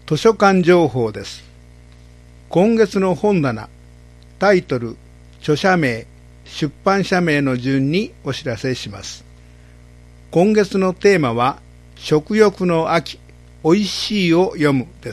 図書館情報です。今月の本棚、タイトル、著者名、出版社名の順にお知らせします。今月のテーマは、食欲の秋、おいしいを読むです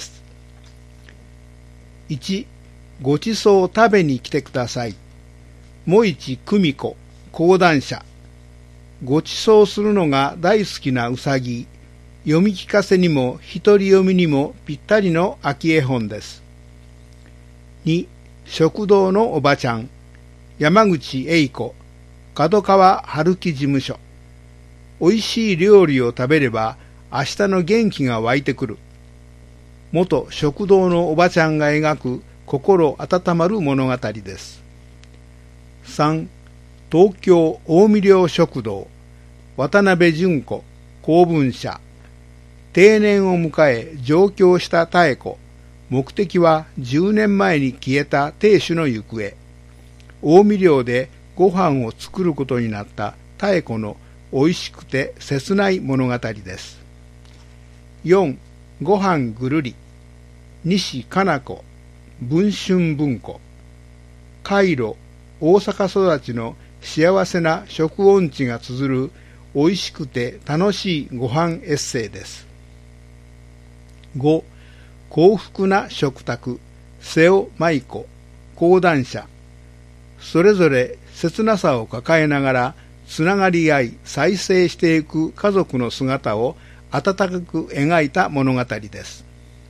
。1、ごちそう食べに来てください。もいちくみこ、講談社。ごちそうするのが大好きなうさぎ。読み聞かせにも一人読みにもぴったりの秋絵本です。2、食堂のおばちゃん。山口栄子、角川春樹事務所。おいしい料理を食べれば明日の元気が湧いてくる。元食堂のおばちゃんが描く心温まる物語です。3、東京大見寮食堂。渡辺淳子、公文社。定年を迎え上京した妙子。目的は10年前に消えた亭主の行方。大見寮でご飯を作ることになった妙子のおいしくて切ない物語です。4、ご飯ぐるり。西加奈子、文春文庫。カイロ、大阪育ちの幸せな食音痴が綴るおいしくて楽しいご飯エッセイです。5、幸福な食卓、瀬尾舞子、講談社。それぞれ切なさを抱えながらつながり合い再生していく家族の姿を温かく描いた物語です。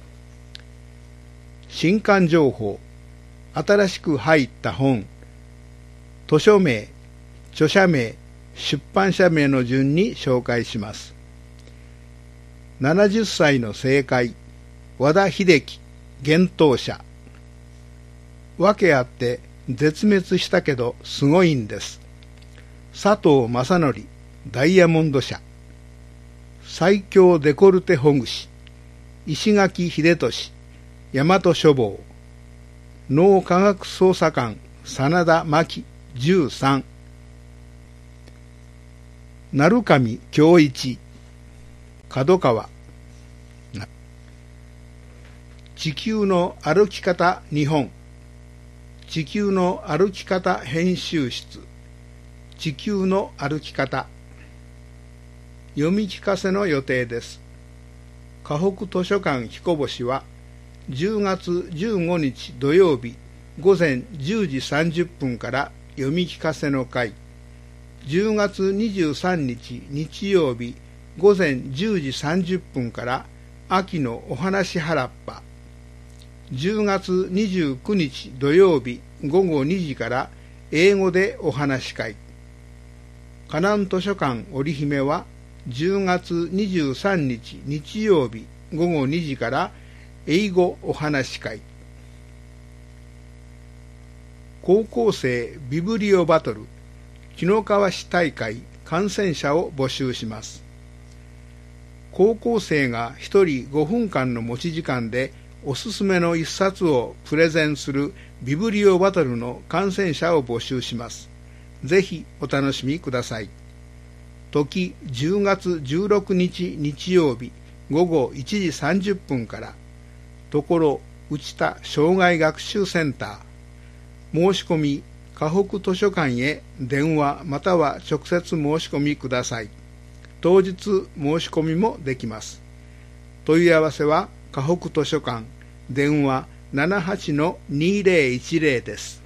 新刊情報、新しく入った本、図書名、著者名、出版社名の順に紹介します。70歳の政界、和田秀樹、幻冬舎。訳あって絶滅したけどすごいんです。佐藤正則、ダイヤモンド社。最強デコルテほぐし、石垣秀俊、大和書房。脳科学捜査官、真田真紀、13。鳴上恭一、角川。地球の歩き方日本。地球の歩き方編集室。地球の歩き方。読み聞かせの予定です。河北図書館彦星は10月15日土曜日午前10時30分から読み聞かせの会。10月23日日曜日午前10時30分から秋のお話原っぱ。10月29日土曜日午後2時から英語でお話し会。河南図書館織姫は10月23日日曜日午後2時から英語お話し会。高校生ビブリオバトル紀の川市大会観戦者を募集します。高校生が1人5分間の持ち時間でおすすめの一冊をプレゼンするビブリオバトルの観戦者を募集します。ぜひお楽しみください。時10月16日日曜日午後1時30分から。ところ内田障害学習センター。申し込み河北図書館へ電話または直接申し込みください。当日申し込みもできます。問い合わせは河北図書館電話 78-2010 です。